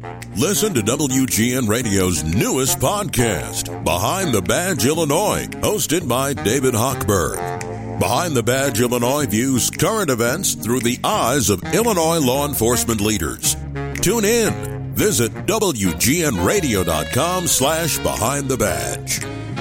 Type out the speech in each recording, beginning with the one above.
Listen to WGN Radio's newest podcast, Behind the Badge Illinois, hosted by David Hochberg. Behind the Badge Illinois views current events through the eyes of Illinois law enforcement leaders. Tune in. Visit WGNRadio.com/Behind the Badge.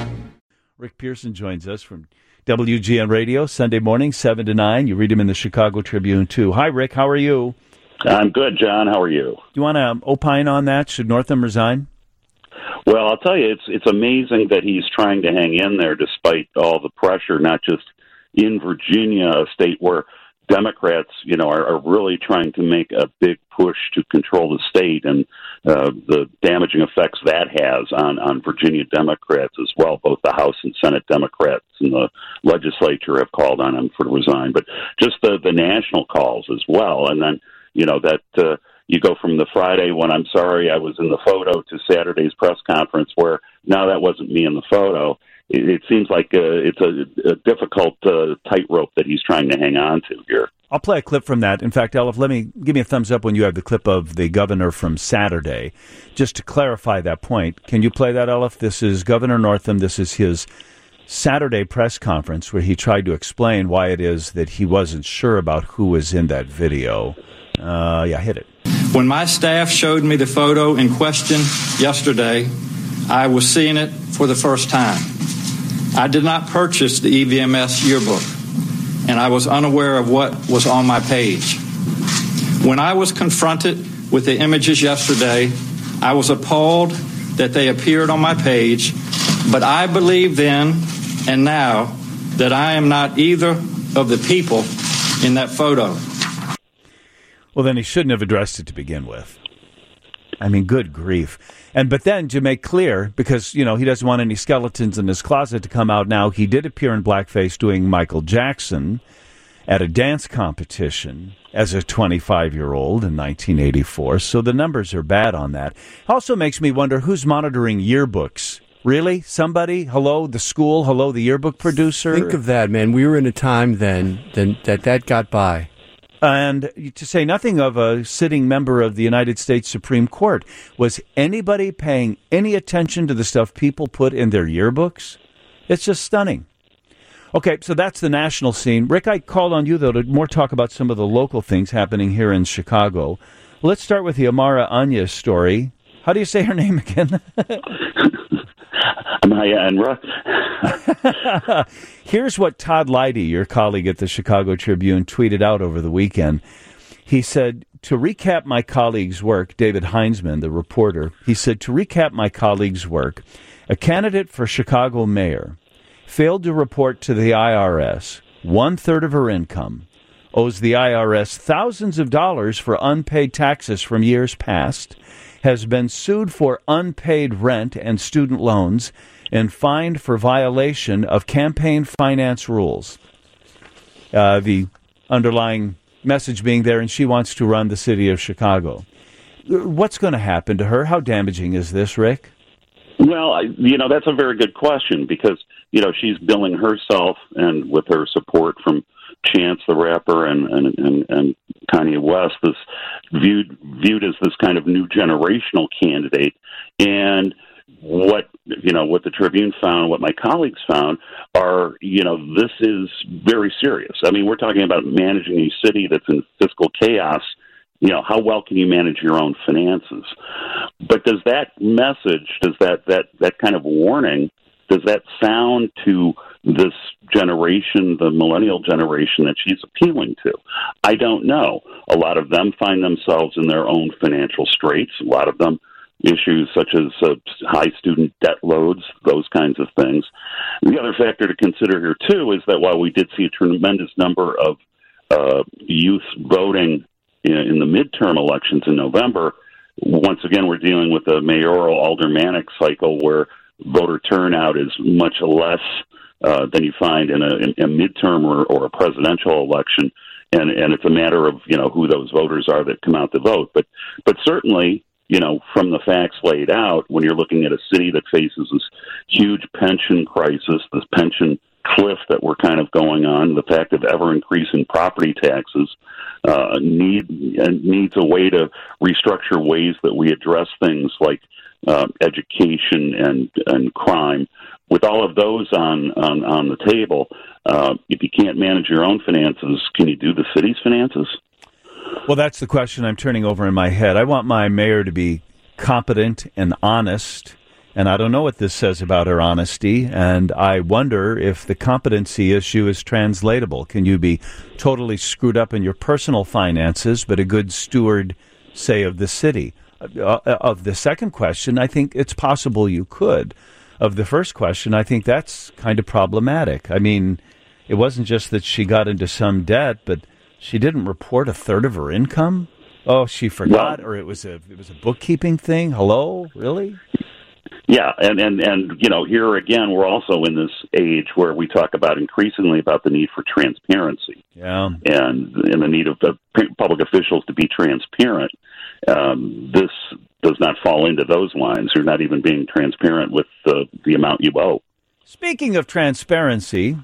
Rick Pearson joins us from WGN Radio, Sunday morning, 7 to 9. You read him in the Chicago Tribune, too. Hi, Rick. How are you? I'm good, John. How are you? Do you want to opine on that? Should Northam resign? Well, I'll tell you, it's amazing that he's trying to hang in there despite all the pressure, not just in Virginia, a state where Democrats, are really trying to make a big push to control the state, and the damaging effects that has on Virginia Democrats as well. Both the House and Senate Democrats and the legislature have called on him to resign, but just the national calls as well. And then, that you go from the Friday when I'm sorry I was in the photo to Saturday's press conference where now that wasn't me in the photo. It seems like it's a difficult tightrope that he's trying to hang on to here. I'll play a clip from that. In fact, Elif, give me a thumbs up when you have the clip of the governor from Saturday. Just to clarify that point, can you play that, Elif? This is Governor Northam. This is his Saturday press conference where he tried to explain why it is that he wasn't sure about who was in that video. Hit it. When my staff showed me the photo in question yesterday, I was seeing it for the first time. I did not purchase the EVMS yearbook, and I was unaware of what was on my page. When I was confronted with the images yesterday, I was appalled that they appeared on my page, but I believe then and now that I am not either of the people in that photo. Well, then he shouldn't have addressed it to begin with. I mean, good grief. But then to make clear, because, he doesn't want any skeletons in his closet to come out now, he did appear in blackface doing Michael Jackson at a dance competition as a 25-year-old in 1984. So the numbers are bad on that. Also makes me wonder who's monitoring yearbooks. Really? Somebody? Hello, the school? Hello, the yearbook producer? Think of that, man. We were in a time then that got by. And to say nothing of a sitting member of the United States Supreme Court, was anybody paying any attention to the stuff people put in their yearbooks? It's just stunning. Okay, so that's the national scene. Rick, I called on you, though, to more talk about some of the local things happening here in Chicago. Let's start with the Amara Anya story. How do you say her name again? Maya Enra. Here's what Todd Leidy, your colleague at the Chicago Tribune, tweeted out over the weekend. He said, to recap my colleague's work, David Heinzman, the reporter, he said, to recap my colleague's work, a candidate for Chicago mayor failed to report to the IRS 1/3 of her income, owes the IRS thousands of dollars for unpaid taxes from years past, has been sued for unpaid rent and student loans, and fined for violation of campaign finance rules. The underlying message being there, and she wants to run the city of Chicago. What's going to happen to her? How damaging is this, Rick? Well, that's a very good question because, she's billing herself and with her support from Chance the Rapper and Kanye West is viewed as this kind of new generational candidate. And what the Tribune found, what my colleagues found are, this is very serious. I mean, we're talking about managing a city that's in fiscal chaos. How well can you manage your own finances? But does that message, does that kind of warning, does that sound to this generation, the millennial generation that she's appealing to? I don't know. A lot of them find themselves in their own financial straits. A lot of them issues such as high student debt loads, those kinds of things. The other factor to consider here, too, is that while we did see a tremendous number of youth voting in the midterm elections in November, once again, we're dealing with a mayoral aldermanic cycle where voter turnout is much less than you find in a midterm or a presidential election. And it's a matter of, who those voters are that come out to vote. But certainly, from the facts laid out, when you're looking at a city that faces this huge pension crisis, this pension cliff that we're kind of going on, the fact of ever-increasing property taxes, needs a way to restructure ways that we address things like education and crime. With all of those on the table, if you can't manage your own finances, can you do the city's finances? Well, that's the question I'm turning over in my head. I want my mayor to be competent and honest, and I don't know what this says about her honesty, and I wonder if the competency issue is translatable. Can you be totally screwed up in your personal finances, but a good steward, say, of the city? Of the second question, I think it's possible you could. Of the first question, I think that's kind of problematic. I mean, it wasn't just that she got into some debt, but she didn't report a third of her income. Oh, she forgot, or it was a bookkeeping thing. Hello, really? Yeah, and you know, here again, we're also in this age where we talk about increasingly about the need for transparency. Yeah, and the need of public officials to be transparent. This does not fall into those lines. You're not even being transparent with the amount you owe. Speaking of transparency,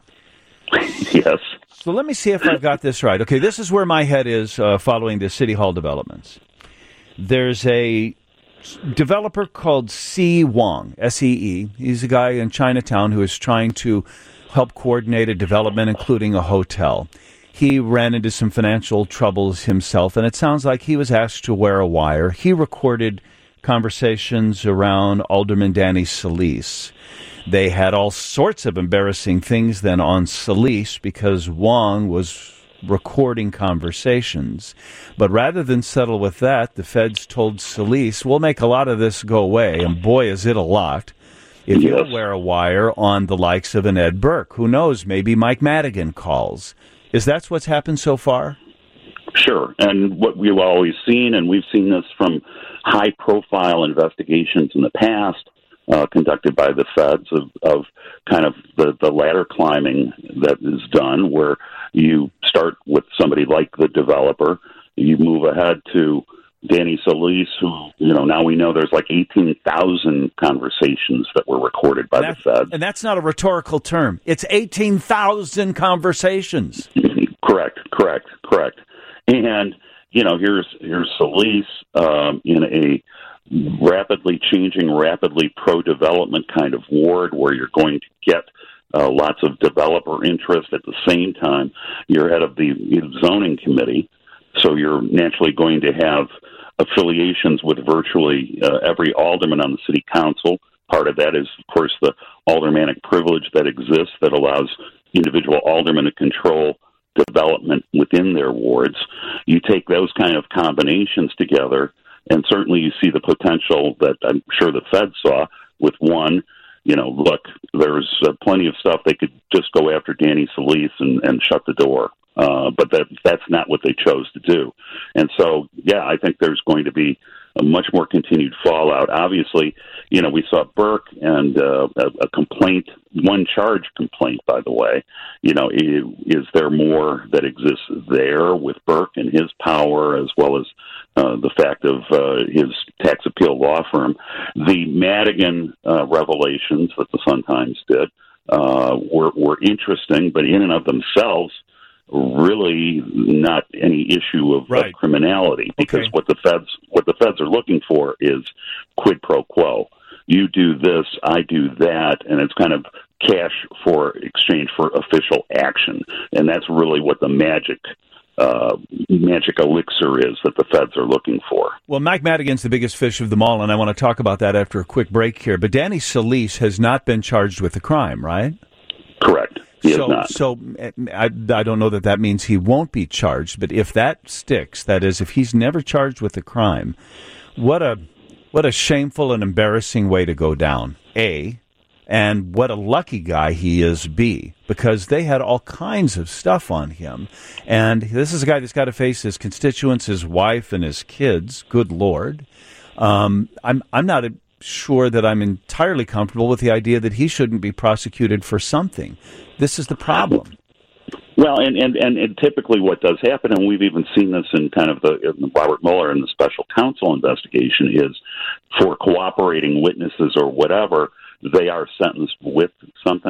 yes. So let me see if I've got this right. Okay, this is where my head is following the City Hall developments. There's a developer called C. Wong, S-E-E. He's a guy in Chinatown who is trying to help coordinate a development, including a hotel. He ran into some financial troubles himself, and it sounds like he was asked to wear a wire. He recorded conversations around Alderman Danny Solis. They had all sorts of embarrassing things then on Solis because Wong was recording conversations. But rather than settle with that, the feds told Solis, we'll make a lot of this go away, and boy, is it a lot, if you wear a wire on the likes of an Ed Burke. Who knows, maybe Mike Madigan calls. Is that what's happened so far? Sure. And what we've always seen, and we've seen this from high-profile investigations in the past, conducted by the feds of kind of the ladder climbing that is done, where you start with somebody like the developer, you move ahead to Danny Solis, who, you know, now we know there's like 18,000 conversations that were recorded by the feds. And that's not a rhetorical term. It's 18,000 conversations. Correct. And, you know, here's Solis in a rapidly changing, rapidly pro-development kind of ward where you're going to get lots of developer interest. At the same time, you're head of the zoning committee, so you're naturally going to have affiliations with virtually every alderman on the city council. Part of that is, of course, the aldermanic privilege that exists that allows individual aldermen to control development within their wards. You take those kind of combinations together, and certainly you see the potential that I'm sure the Fed saw with one. You know, look, there's plenty of stuff they could just go after Danny Solis and shut the door. But that's not what they chose to do. And so, yeah, I think there's going to be a much more continued fallout. Obviously, you know, we saw Burke and a complaint, one charge complaint, by the way. You know, is there more that exists there with Burke and his power, as well as the fact of his tax appeal law firm? The Madigan revelations that the Sun-Times did were interesting, but in and of themselves, really not any issue of criminality, because what the feds are looking for is quid pro quo. You do this, I do that, and it's kind of cash for exchange for official action, and that's really what the magic elixir is that the feds are looking for. Well, Mike Madigan's the biggest fish of them all, and I want to talk about that after a quick break here. But Danny Solis has not been charged with a crime, right? Correct. So I don't know that means he won't be charged, but if that sticks, that is, if he's never charged with a crime, what a shameful and embarrassing way to go down, A, and what a lucky guy he is, B, because they had all kinds of stuff on him, and this is a guy that's got to face his constituents, his wife, and his kids. Good Lord. I'm not sure that I'm entirely comfortable with the idea that he shouldn't be prosecuted for something. This is the problem. Well, and typically what does happen, and we've even seen this in kind of the Robert Mueller and the special counsel investigation, is for cooperating witnesses or whatever, they are sentenced with something.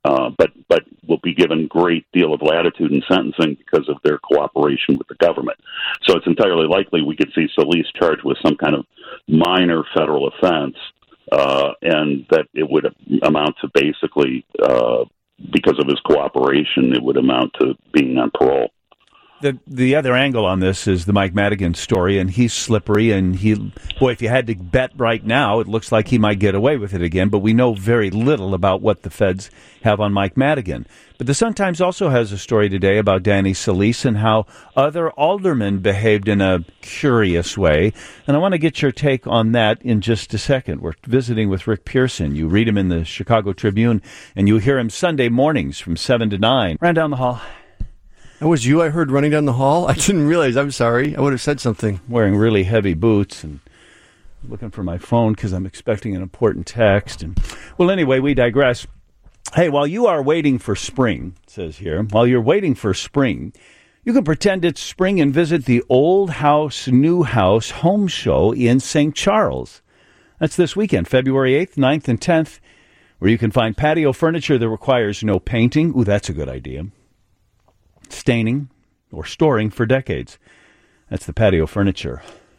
but will be given great deal of latitude in sentencing because of their cooperation with the government. So it's entirely likely we could see Solis charged with some kind of minor federal offense, and that it would amount to basically, because of his cooperation, it would amount to being on parole. The other angle on this is the Mike Madigan story, and he's slippery, and if you had to bet right now, it looks like he might get away with it again, but we know very little about what the feds have on Mike Madigan. But the Sun-Times also has a story today about Danny Solis and how other aldermen behaved in a curious way, and I want to get your take on that in just a second. We're visiting with Rick Pearson. You read him in the Chicago Tribune, and you hear him Sunday mornings from 7 to 9. Ran down the hall. That was you I heard running down the hall? I didn't realize. I'm sorry. I would have said something. Wearing really heavy boots and looking for my phone because I'm expecting an important text. Well, anyway, we digress. Hey, while you are waiting for spring, it says here, while you're waiting for spring, you can pretend it's spring and visit the Old House, New House Home Show in St. Charles. That's this weekend, February 8th, 9th, and 10th, where you can find patio furniture that requires no painting. Ooh, that's a good idea. Staining or storing for decades. That's the patio furniture.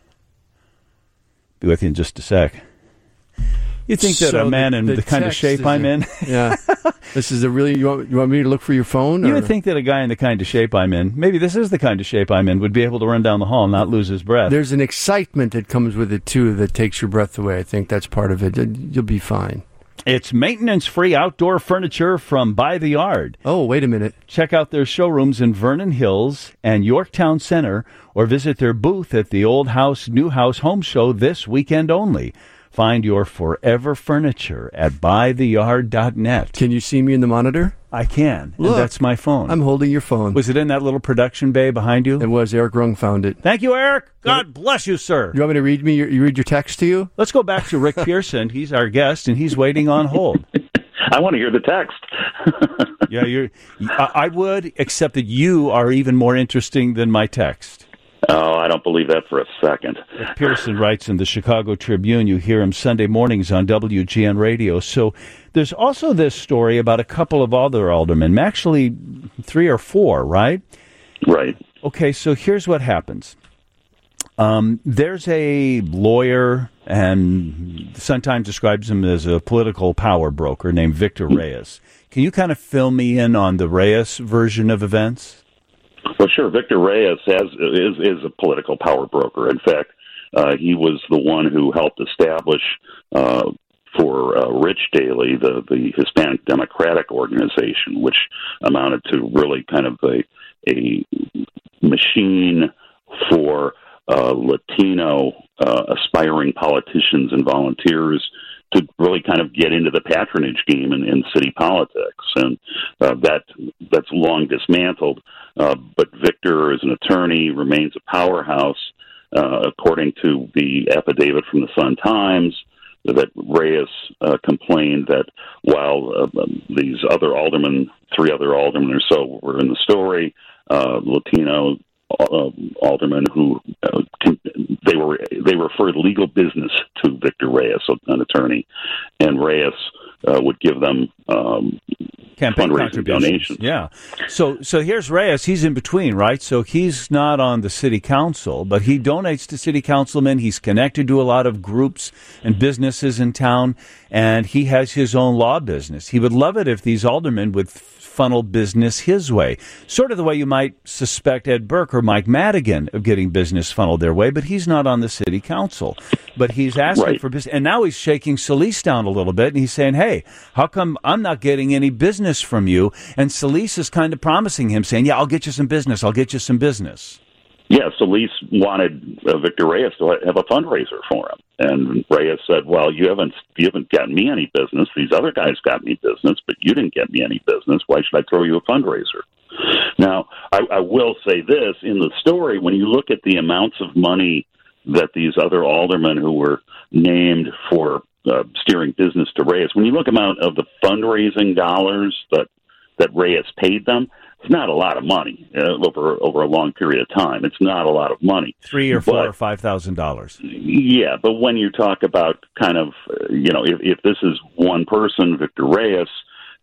Be with you in just a sec. You think that a man in the kind of shape I'm in? Yeah. This is a really, you want me to look for your phone? You would think that a guy in the kind of shape I'm in, maybe this is the kind of shape I'm in, would be able to run down the hall and not lose his breath. There's an excitement that comes with it, too, that takes your breath away. I think that's part of it. You'll be fine. It's maintenance-free outdoor furniture from By the Yard. Oh, wait a minute. Check out their showrooms in Vernon Hills and Yorktown Center, or visit their booth at the Old House, New House Home Show this weekend only. Find your forever furniture at BuyTheYard.net. Can you see me in the monitor? I can. Look, and that's my phone. I'm holding your phone. Was it in that little production bay behind you? It was. Eric Rung found it. Thank you, Eric. God bless you, sir. You want me to read you read your text to you? Let's go back to Rick Pearson. He's our guest, and he's waiting on hold. I want to hear the text. Yeah, I would, except that you are even more interesting than my text. Oh, I don't believe that for a second. Rick Pearson writes in the Chicago Tribune. You hear him Sunday mornings on WGN Radio. So there's also this story about a couple of other aldermen, actually 3 or 4, right? Right. Okay, so here's what happens. There's a lawyer, and Sun-Times describes him as a political power broker named Victor Reyes. Can you kind of fill me in on the Reyes version of events? Well, sure. Victor Reyes is a political power broker. In fact, he was the one who helped establish for Rich Daley the Hispanic Democratic Organization, which amounted to really kind of a machine for Latino aspiring politicians and volunteers to really kind of get into the patronage game in city politics, and that's long dismantled. But Victor, as an attorney, remains a powerhouse. According to the affidavit from the Sun-Times, that Reyes complained that while these other aldermen, 3 other aldermen or so, were in the story, Latino aldermen who they referred legal business to Victor Reyes, an attorney, and Reyes would give them campaign fundraising donations. Yeah. So here's Reyes. He's in between, right? So he's not on the city council, but he donates to city councilmen. He's connected to a lot of groups and businesses in town, and he has his own law business. He would love it if these aldermen would funnel business his way, sort of the way you might suspect Ed Burke or Mike Madigan of getting business funneled their way, but he's not on the city council. But he's asking for business, and now he's shaking Solis down a little bit, and he's saying, hey, how come I'm not getting any business from you? And Solis is kind of promising him, saying, yeah, I'll get you some business. Yeah, Solis wanted Victor Reyes to have a fundraiser for him, and Reyes said, "Well, you haven't gotten me any business. These other guys got me business, but you didn't get me any business. Why should I throw you a fundraiser?" Now, I will say this in the story: when you look at the amounts of money that these other aldermen who were named for steering business to Reyes, when you look amount of the fundraising dollars that Reyes paid them, it's not a lot of money over a long period of time. It's not a lot of money. $3,000 or $4,000 or $5,000. Yeah, but when you talk about kind of, if this is one person, Victor Reyes,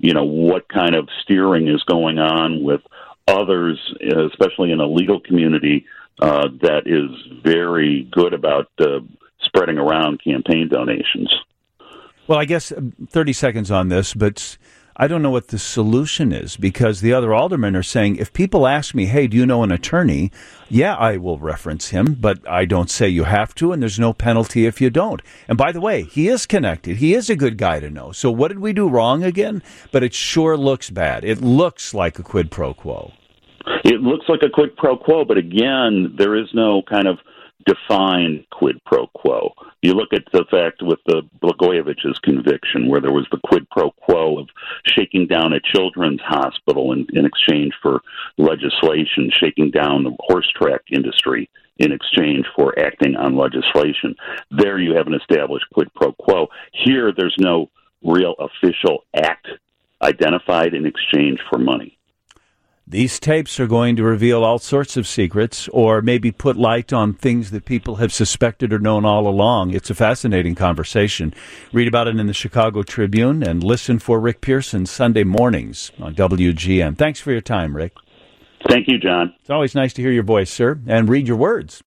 what kind of steering is going on with others, especially in a legal community that is very good about spreading around campaign donations. Well, I guess 30 seconds on this, but I don't know what the solution is, because the other aldermen are saying, if people ask me, hey, do you know an attorney? Yeah, I will reference him, but I don't say you have to, and there's no penalty if you don't. And by the way, he is connected. He is a good guy to know. So what did we do wrong again? But it sure looks bad. It looks like a quid pro quo. It looks like a quid pro quo, but again, there is no kind of defined quid pro quo. You look at the fact with the Blagojevich's conviction, where there was the quid pro quo of shaking down a children's hospital in exchange for legislation, shaking down the horse track industry in exchange for acting on legislation. There you have an established quid pro quo. Here, there's no real official act identified in exchange for money. These tapes are going to reveal all sorts of secrets, or maybe put light on things that people have suspected or known all along. It's a fascinating conversation. Read about it in the Chicago Tribune and listen for Rick Pearson Sunday mornings on WGN. Thanks for your time, Rick. Thank you, John. It's always nice to hear your voice, sir, and read your words.